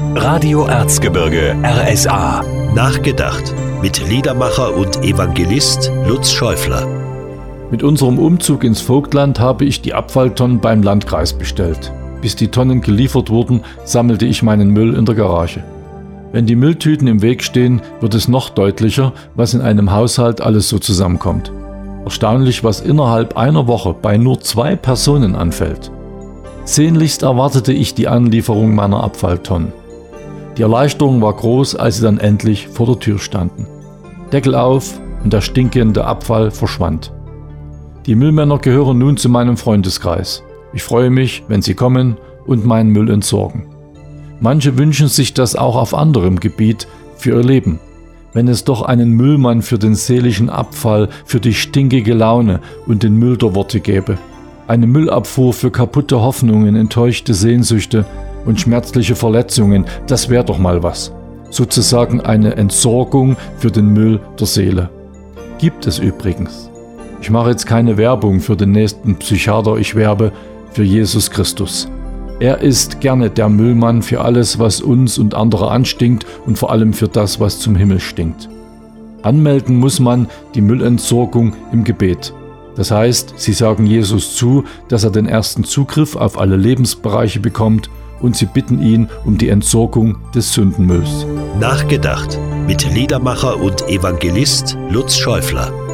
Radio Erzgebirge RSA. Nachgedacht mit Liedermacher und Evangelist Lutz Schäufler. Mit unserem Umzug ins Vogtland habe ich die Abfalltonnen beim Landkreis bestellt. Bis die Tonnen geliefert wurden, sammelte ich meinen Müll in der Garage. Wenn die Mülltüten im Weg stehen, wird es noch deutlicher, was in einem Haushalt alles so zusammenkommt. Erstaunlich, was innerhalb einer Woche bei nur 2 Personen anfällt. Sehnlichst erwartete ich die Anlieferung meiner Abfalltonnen. Die Erleichterung war groß, als sie dann endlich vor der Tür standen. Deckel auf und der stinkende Abfall verschwand. Die Müllmänner gehören nun zu meinem Freundeskreis. Ich freue mich, wenn sie kommen und meinen Müll entsorgen. Manche wünschen sich das auch auf anderem Gebiet für ihr Leben. Wenn es doch einen Müllmann für den seelischen Abfall, für die stinkige Laune und den Müll der Worte gäbe. Eine Müllabfuhr für kaputte Hoffnungen, enttäuschte Sehnsüchte und schmerzliche Verletzungen, das wäre doch mal was. Sozusagen eine Entsorgung für den Müll der Seele. Gibt es übrigens. Ich mache jetzt keine Werbung für den nächsten Psychiater, ich werbe für Jesus Christus. Er ist gerne der Müllmann für alles, was uns und andere anstinkt und vor allem für das, was zum Himmel stinkt. Anmelden muss man die Müllentsorgung im Gebet. Das heißt, sie sagen Jesus zu, dass er den ersten Zugriff auf alle Lebensbereiche bekommt und sie bitten ihn um die Entsorgung des Sündenmülls. Nachgedacht mit Liedermacher und Evangelist Lutz Schäufler.